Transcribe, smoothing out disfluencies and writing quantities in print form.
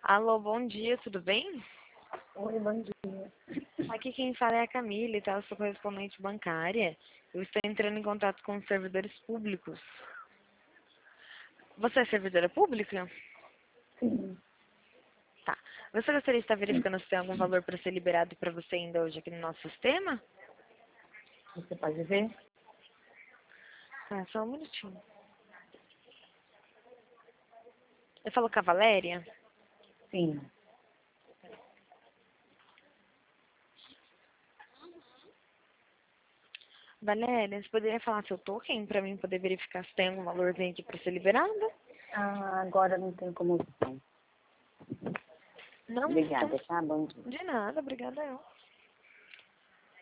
Alô, bom dia, tudo bem? Oi, bom dia. Aqui quem fala é a Camille, tá? Eu sou correspondente bancária. Eu estou entrando em contato com os servidores públicos. Você é servidora pública? Sim, Tá. Você gostaria de estar verificando se tem algum valor para ser liberado para você ainda hoje aqui no nosso sistema? você pode ver? Ah, só um minutinho. Eu falo com a Valéria? Sim. Valéria, você poderia falar seu token para mim poder verificar se tem algum valorzinho aqui para ser liberado? Agora não tem como opção. Não, então, Obrigada, tá? Bom dia. de nada, obrigada eu.